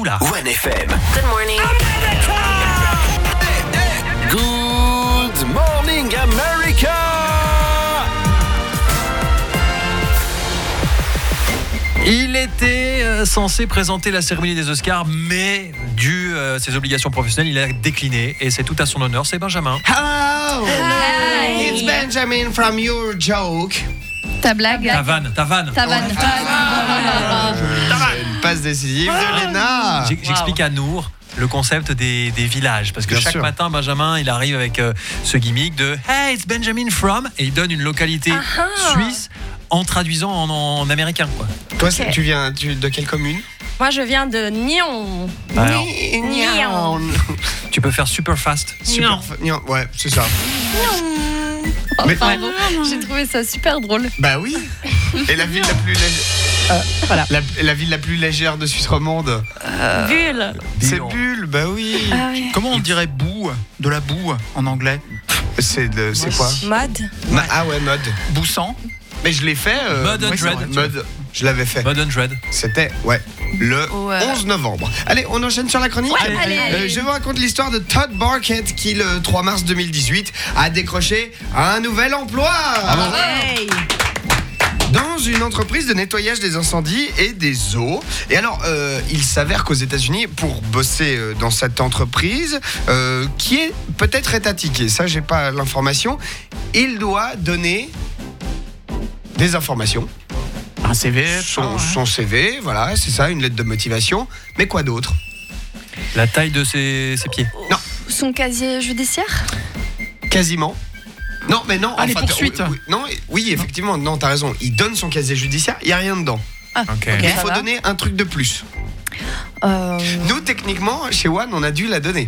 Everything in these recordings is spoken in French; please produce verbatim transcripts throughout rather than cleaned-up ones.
là. One F M. Good morning. Good morning, America! Il était euh, censé présenter la cérémonie des Oscars, mais dû à ses obligations professionnelles, il a décliné et c'est tout à son honneur. C'est Benjamin. Hello! Hi. It's Benjamin from your joke. Ta blague. Ta vanne, ta vanne. Ta vanne. Une passe décisive de Léna. J'ai- J'explique à Nour le concept des, des villages parce que Bien chaque sûr. matin Benjamin il arrive avec euh, ce gimmick de Hey it's Benjamin from et il donne une localité suisse en traduisant en, en américain quoi. Toi, c'est- tu viens tu- de quelle commune? Moi, je viens de Nyon. Alors, Nyon. tu peux faire super fast. Super. fa- Nyon, ouais, c'est ça. Oh, Mais- pardon. J'ai trouvé ça super drôle. Bah oui. Et la ville la plus légère. voilà. La, la ville la plus légère de Suisse romande. Bulle. C'est Bilan. Bulle, bah oui. Ah oui. Comment on dirait boue, de la boue en anglais? C'est de- c'est quoi? Mode. Ma- Ah ouais, mode. Boussant. Mais je l'ai fait. euh, Mud and ouais, c'est Dread. vrai. Mud, je l'avais fait. Mud and Dread. C'était, ouais, le Ouais. onze novembre. Allez, on enchaîne sur la chronique. Ouais, allez, Euh, allez. je vous raconte l'histoire de Todd Barkett qui, le trois mars deux mille dix-huit, a décroché un nouvel emploi. Hey. Dans une entreprise de nettoyage des incendies et des eaux. Et alors, euh, il s'avère qu'aux États-Unis, pour bosser euh, dans cette entreprise, euh, qui est peut-être étatique, et ça, j'ai pas l'information, il doit donner des informations. Un C V. Son, son C V, voilà, c'est ça, une lettre de motivation. Mais quoi d'autre? La taille de ses, ses pieds. Son casier judiciaire. Quasiment. Non, mais non. Ah, les t- poursuites. oui, oui, non, oui, effectivement, non, t'as raison. Il donne son casier judiciaire, il n'y a rien dedans. Ok. Il ça faut va. donner un truc de plus. Euh, Nous, techniquement, chez One, on a dû la donner.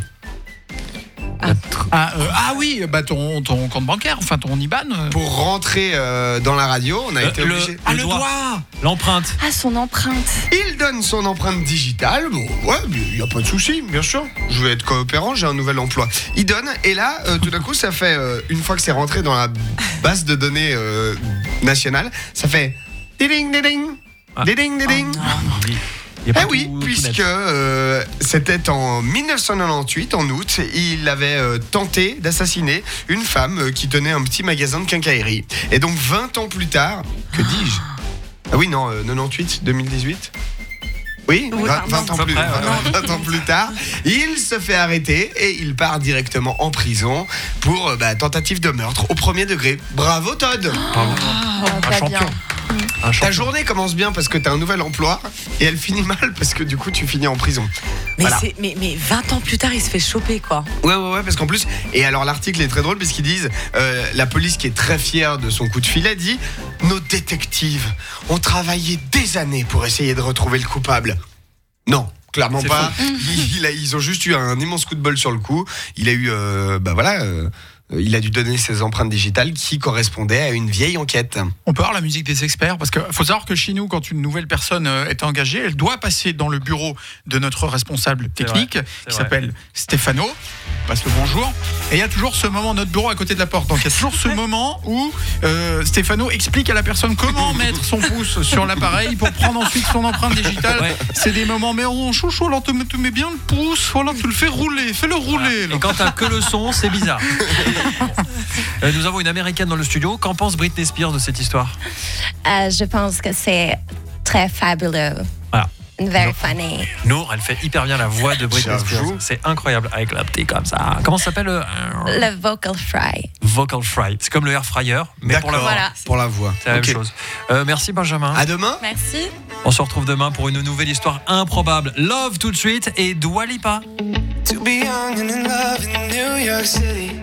Ah, euh, ah oui, bah ton, ton compte bancaire, enfin ton I B A N. euh. Pour rentrer euh, dans la radio, on a Euh, été le- obligé. Ah, le le doigt. doigt. L'empreinte. Ah, son empreinte. Il donne son empreinte digitale. Bon, ouais, il n'y a pas de souci, bien sûr. Je vais être coopérant, j'ai un nouvel emploi. Il donne, et là, euh, tout d'un coup, ça fait, euh, une fois que c'est rentré dans la base de données euh, nationale, ça fait ding ding ding Ah. ding ding. Il y a Eh pas oui, tout- tout puisque net. euh, c'était en dix-neuf cent quatre-vingt-dix-huit, en août, il avait euh, tenté d'assassiner une femme euh, qui tenait un petit magasin de quincaillerie. Et donc vingt ans plus tard, que dis-je? Ah oui, non, euh, quatre-vingt-dix-huit, deux mille dix-huit. Oui, Oui, vingt, pardon. vingt ans À peu plus, près, ouais. vingt ans plus tard, il se fait arrêter et il part directement en prison pour euh, bah, tentative de meurtre au premier degré. Bravo Todd! Bravo. Ah, Un pas champion. bien. Un Ta champion. journée commence bien parce que t'as un nouvel emploi et elle finit mal parce que du coup tu finis en prison. Mais, Voilà. c'est- mais, mais vingt ans plus tard, il se fait choper, quoi. Ouais, ouais, ouais, parce qu'en plus, et alors l'article est très drôle puisqu'ils disent, euh, la police qui est très fière de son coup de filet dit, nos détectives ont travaillé des années pour essayer de retrouver le coupable. Non, clairement C'est pas. Ils, il a- ils ont juste eu un immense coup de bol sur le coup. Il a eu, euh, bah voilà, euh, il a dû donner ses empreintes digitales qui correspondaient à une vieille enquête. On peut avoir la musique des experts parce qu'il faut savoir que chez nous, quand une nouvelle personne euh, est engagée, elle doit passer dans le bureau de notre responsable C'est technique vrai, c'est qui vrai. s'appelle Stéphano. On passe le bonjour. Et il y a toujours ce moment, notre bureau à côté de la porte. Donc il y a toujours ce moment où euh, Stéphano explique à la personne comment mettre son pouce sur l'appareil pour prendre ensuite son empreinte digitale. Ouais. C'est des moments, mais on chouchou, alors tu mets, tu mets bien le pouce, voilà, tu le fais rouler, fais-le rouler. là. Et quand t'as que le son, c'est bizarre. Euh, Nous avons une américaine dans le studio. Qu'en pense Britney Spears de cette histoire? Euh, je pense que c'est très fabuleux. Voilà. Very funny. Nour, elle fait hyper bien la voix de Britney Spears. J'avoue. C'est incroyable avec la petite comme ça. Comment ça s'appelle? euh, Le vocal fry. Vocal fry. C'est comme le air fryer, mais pour la voix. Voilà. Pour la voix. C'est la Ok. même chose. Euh, merci Benjamin. À demain. Merci. On se retrouve demain pour une nouvelle histoire improbable. Love tout de suite et Dua Lipa. To be young and in love in New York City.